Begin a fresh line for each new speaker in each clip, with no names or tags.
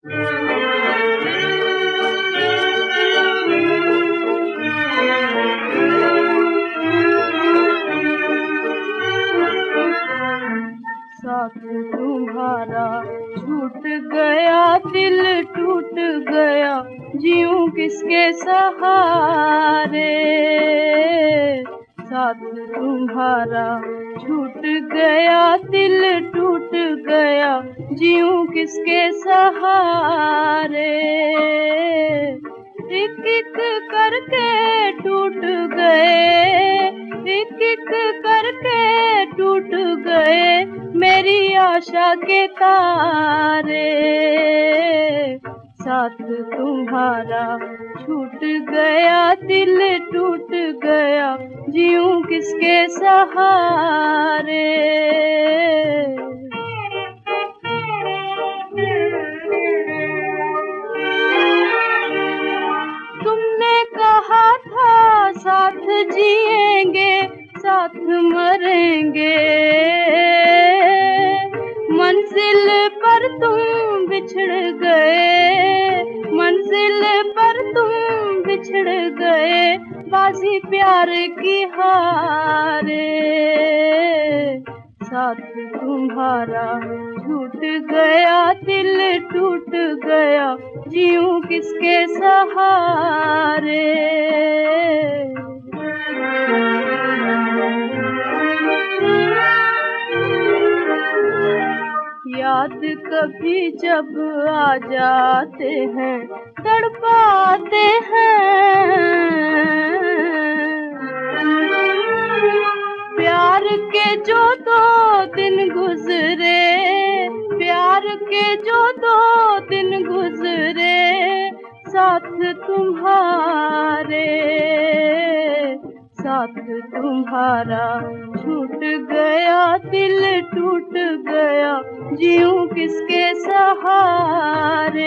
साथ तुम्हारा छूट गया, दिल टूट गया, जीऊं किसके सहारे। साथ तुम्हारा छूट गया, दिल टूट गया, जीऊं किसके सहारे। एक एक करके टूट गए, एक एक करके टूट गए मेरी आशा के तारे। साथ तुम्हारा छूट गया, दिल टूट गया, जीऊं किसके सहारे। तुमने कहा था साथ जिएंगे, साथ मरेंगे, मंजिल पर तुम बिछड़ गए, मंजिल पर तुम बिछड़ गए, बाजी प्यार की हारे। साथ तुम्हारा छूट गया, दिल टूट गया, जीऊं किसके सहारे। याद कभी जब आ जाते हैं, तड़पाते हैं, प्यार के जो 2 दिन गुजरे, प्यार के जो 2 दिन गुजरे, साथ तुम्हारे। साथ तुम्हारा छूट गया, दिल टूट गया, जीऊं किसके सहारे।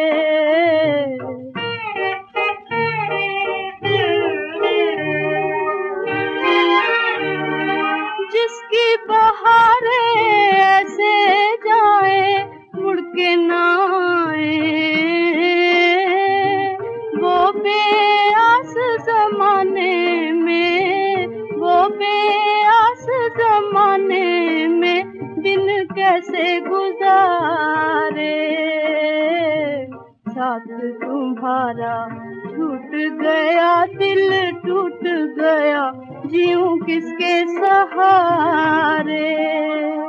जिसकी बहारें ऐसे जाए, मुड़ के ना आए, वो बेआस ज़माने में, वो बेआस ज़माने में दिन कैसे गुजारे। साथ तुम्हारा छूट गया, दिल टूट गया, जीऊं किसके सहारे।